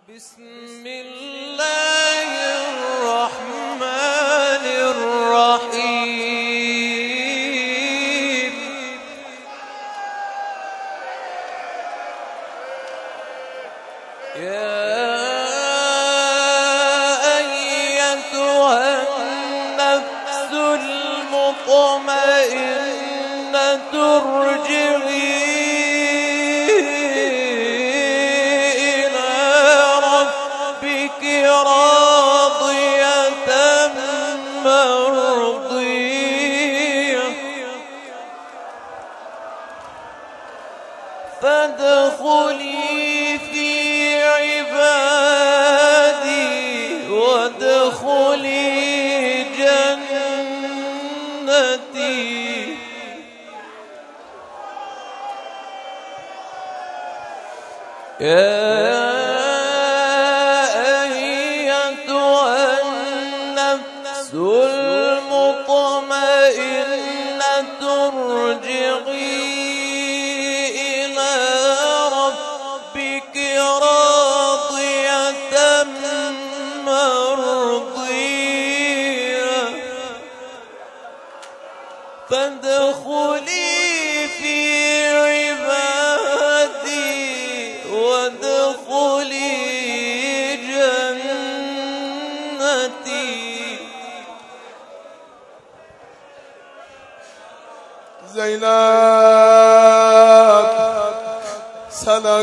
بسم الله الرحمن الرحيم. يا أيتها النفس المطمئنة ارجعي راضية مرضية فادخلي في عبادي وادخلي جنتي. يا المطمئنة ارجعي إلى ربك راضية مرضية فادخلي في عبادي وادخلي جنتي. زینب sana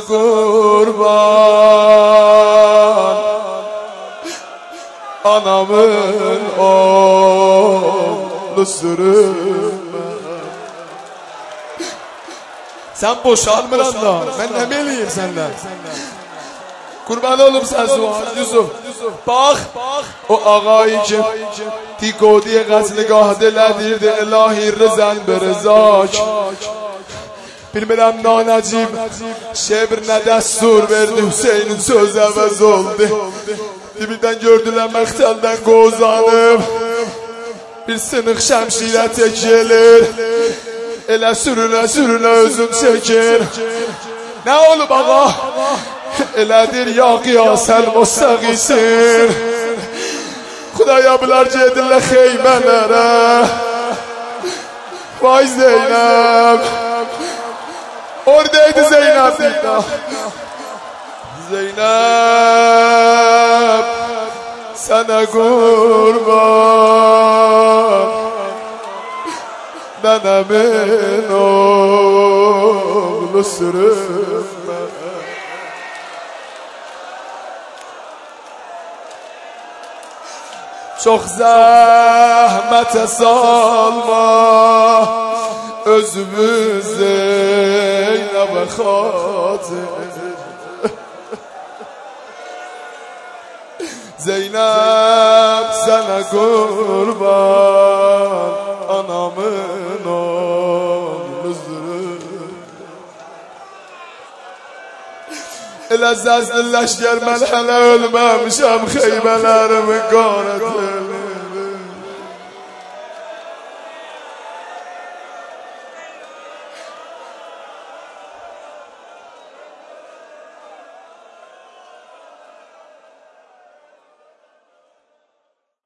kurban, anamın oğlu sürünme. Sen boşalmıran da ben ne bileyim senden. Kurban olup sen Suhan Yusuf. Bak o ağayı ki Tikodiye qazligah dilədirdi ilahi rızan berzak. Bilmirəm nanəcib şebir nə dəstur verdi, Hüseynin söz əvəz oldu. Dibindən gördülər məxtəldən qozanıb, bir sınıq şəmşirə tekilir, elə sürünə sürünə özüm çəkir. Nə olub ağa? Elədir ya qiyasəl müstəqisin. Xudaya bunlar gedirlər xeymələrə. Vay Zeynəb, oradaydı Zeynəb. Zeynəb sənə qurban, nənəmin oğlu sürünmə. Çok zahmete salma özümü Zeynep'e hatır. Zeynep sana kurban, anamın oğludur. Elə zəzliləşgər mən hələ ölməmişəm, xeybələrimi qarətlər.